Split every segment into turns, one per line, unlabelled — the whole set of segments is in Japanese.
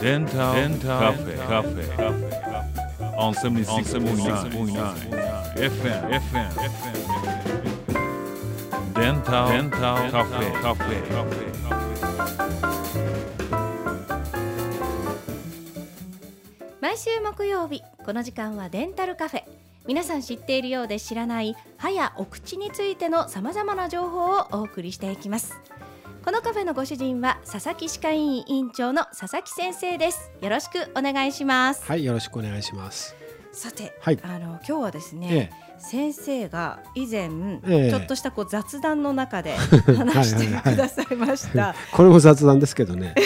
Dental Cafe on 76.9 FM Dental Cafe
毎週木曜日この時間はデンタルカフェ。皆さん知っているようで知らない歯やお口についてのさまざまな情報をお送りしていきます。このカフェのご主人は佐々木歯科医院院長の佐々木先生です。よろしくお願いします。
はい、よろしくお願いします。
さて、
はい、
今日はですね、先生が以前、ちょっとした雑談の中で話してくださいました。
これも雑談ですけどね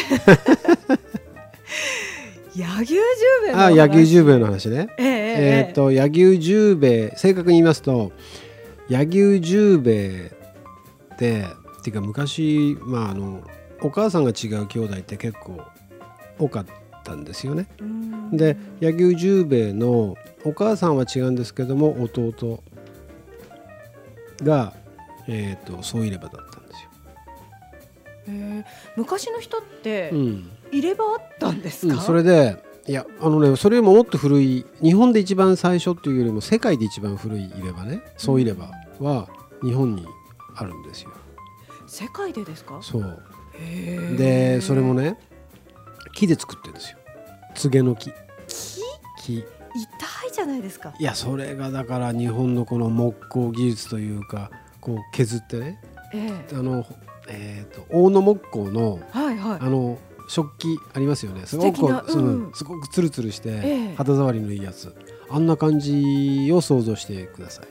柳生十兵衛の話。
柳生十兵衛の話ね。柳生十兵衛、正確に言いますと柳生十兵衛っていうか昔、お母さんが違う兄弟って結構多かったんですよね。で、柳生十兵衛のお母さんは違うんですけども弟が、総入れ歯だったんですよ。
昔の人って、入れ歯あったんですか？
それでそれよりももっと古い、日本で一番最初っていうよりも世界で一番古い入れ歯ね、総入れ歯は日本にあるんですよ。
世界でですか？
そう。でそれもね、木で作ってるんですよ。つげの木。木。痛
いじゃないですか。
いや、それがだから日本のこの木工技術というか、こう削ってね、大野木工の、食器ありますよね。すごくすごくツルツルして、肌触りのいいやつ、あんな感じを想像してください。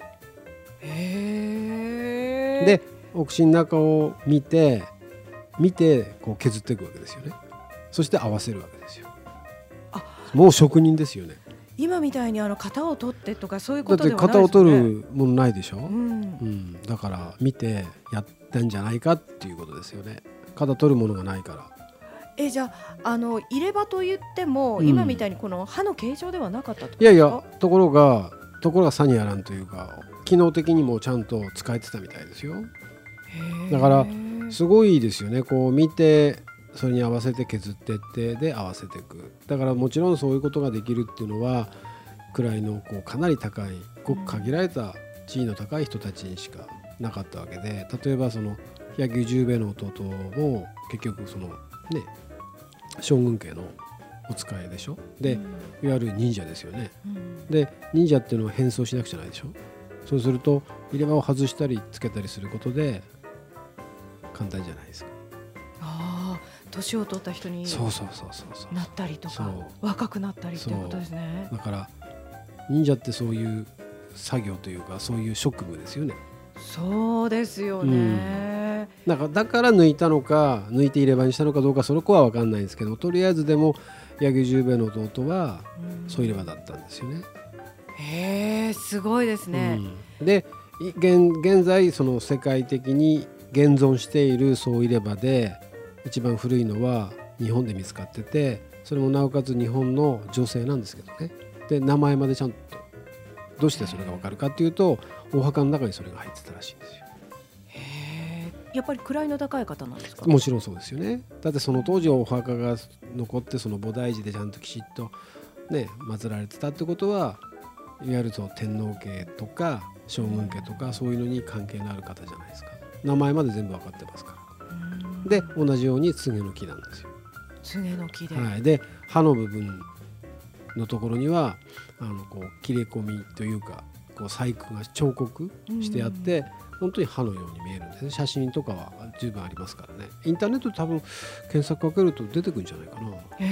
で、お口の中を見てこう削っていくわけですよね。そして合わせるわけですよ。もう職人ですよね。
今みたいに型を取ってとかそういうことではないですよね。
だって型を取るものないでしょ。だから見てやったんじゃないかっていうことですよね。型取るものがないから。
じゃあ入れ歯と言っても、今みたいにこの歯の形状ではなかったってことですか？
いやところがさにあらんというか、機能的にもちゃんと使えてたみたいですよ。だからすごいですよね。こう見てそれに合わせて削っていってで合わせていく。だからもちろんそういうことができるっていうのは位のこうかなり高い、ごく限られた地位の高い人たちにしかなかったわけで、例えばその柳生十兵衛の弟も結局そのね、将軍家のお使いでしょ。で、いわゆる忍者ですよね。で、忍者っていうのは変装しなくちゃないでしょ。そうすると入れ歯を外したりつけたりすることで簡単じゃないですか。
年を取った人になったりとか、若くなったりっていうことですね。
だから忍者ってそういう作業というか、そういう職務ですよね。
そうですよね。
だから抜いたのか抜いて入れ歯にしたのかどうか、その子は分かんないんですけど、とりあえずでも柳生十兵衛の弟は総入れ歯だったんですよね。
すごいですね。
で、現在その世界的に現存している総入れ歯で一番古いのは日本で見つかってて、それもなおかつ日本の女性なんですけどね。で、名前までちゃんと、どうしてそれが分かるかっていうと、お墓の中にそれが入ってたらしいんですよ。
やっぱり位の高い方なんですか？
もちろんそうですよね。だってその当時お墓が残って、その菩提寺でちゃんときちっとね祀られてたってことは、いわゆる天皇家とか将軍家とかそういうのに関係のある方じゃないですか。名前まで全部分かってますから。で、同じようにつげの木なんですよ。
つげの木で、
で、歯の部分のところにはこう切れ込みというか、こう細工が彫刻してあって、本当に歯のように見えるんですね。写真とかは十分ありますからね。インターネットで多分検索かけると出てくるんじゃないかな。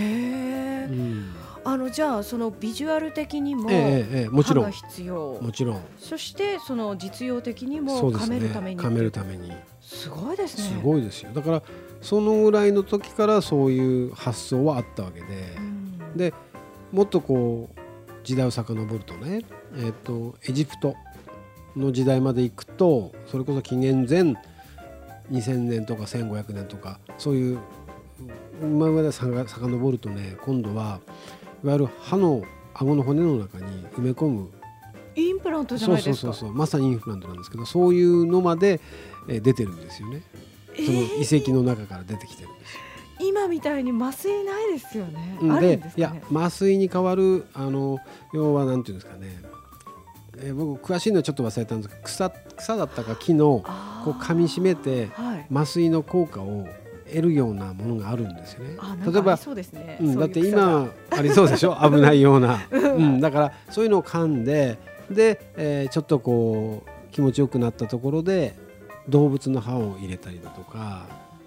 じゃあそのビジュアル的にも歯が必要、
もちろん、
そしてその実用的にも噛めるために、すごいですね。
すごいですよ。だからそのぐらいの時からそういう発想はあったわけで、でもっとこう時代を遡るとね、エジプトの時代まで行くと、それこそ紀元前2000年とか1500年とか、そういう今まで遡るとね、今度はいわゆる歯の顎の骨の中に埋め込む
インプラントじゃないですか。
そうまさにインプラントなんですけど、そういうのまで出てるんですよね。その遺跡の中から出てきてるんですよ。
今みたいに麻酔ないですよね。
うん
あるんですかね。
いや麻酔に代わる要はなんていうんですかね、僕詳しいのはちょっと忘れたんですけど、草だったか木のこう噛み締めて
はい
麻酔の効果を得るようなものがあるんですよね。
例えばそうですね、
だって今ありそうでしょ危ないような、だからそういうのを噛んでちょっとこう気持ちよくなったところで動物の歯を入れたりだとか、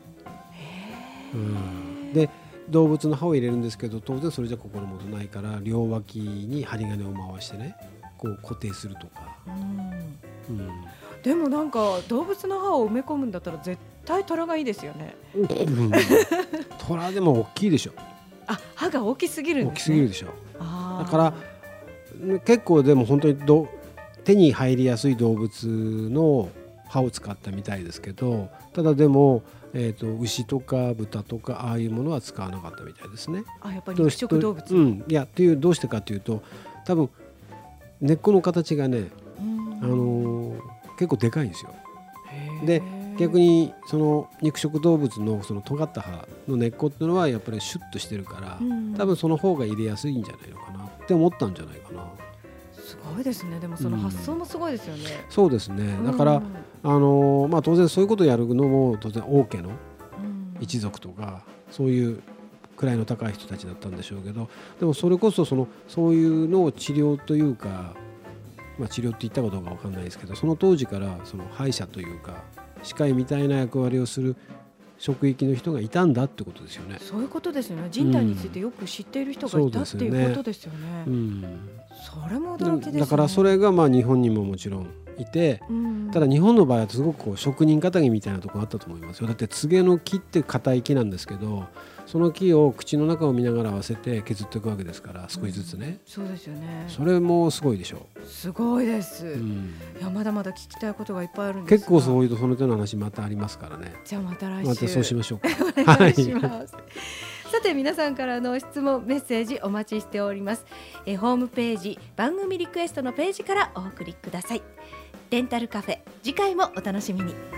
で動物の歯を入れるんですけど、当然それじゃ心もとないから両脇に針金を回してねこう固定するとか、
でもなんか動物の歯を埋め込むんだったら絶対虎がいいですよね。
虎でも大きいでしょ。
歯が大きすぎるんですね。
大きすぎるでしょ。
だ
から結構でも本当に手に入りやすい動物の歯を使ったみたいですけど、ただでも、牛とか豚とかああいうものは使わなかったみたいですね。
やっぱり肉食動物。
いやどうしてかというと、多分根っこの形がね、結構でかいんですよ。で逆にその肉食動物のその尖った歯の根っこっていうのはやっぱりシュッとしてるから、多分その方が入れやすいんじゃないのかなって思ったんじゃないかな。
すごいですね。でもその発想もすごいですよね。
そうですね。だから、当然そういうことをやるのも当然王家の一族とか、そういう位の高い人たちだったんでしょうけど、でもそれこそそういうのを治療というか、治療って言ったかどうか分かんないですけど、その当時からその歯医者というか歯科医みたいな役割をする職域の人がいたんだってことですよね。
そういうことですよね。人体についてよく知っている人がいたっていうことですよね。それも驚きですね。
だからそれが日本にももちろんいて、ただ日本の場合はすごくこう職人かたぎみたいなところあったと思いますよ。だって柘植の木って硬い木なんですけど、その木を口の中を見ながら合わせて削っていくわけですから、少しずつね。
そうですよね。
それもすごいでしょう。
すごいです。いやまだまだ聞きたいことがいっぱいあるんですが、
結構そういうその手の話またありますからね。
じゃあまた来週。
またそうしましょうか。
お願いします。さて皆さんからの質問メッセージお待ちしております。ホームページ番組リクエストのページからお送りください。デンタルカフェ、次回もお楽しみに。